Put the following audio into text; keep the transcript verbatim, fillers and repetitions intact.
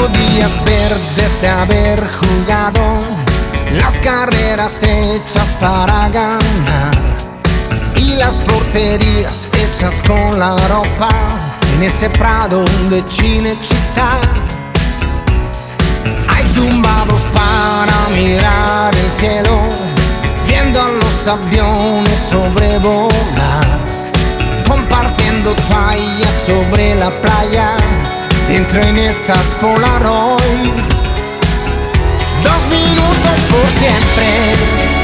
días verdes de haber jugado las carreras hechas para ganar y las porterías hechas con la ropa en ese prado de Cinecittà. Hay tumbados para mirar el cielo, viendo a los aviones sobrevolar, compartiendo toallas sobre la playa, dentro en estas Polaroid. Dos minutos por siempre,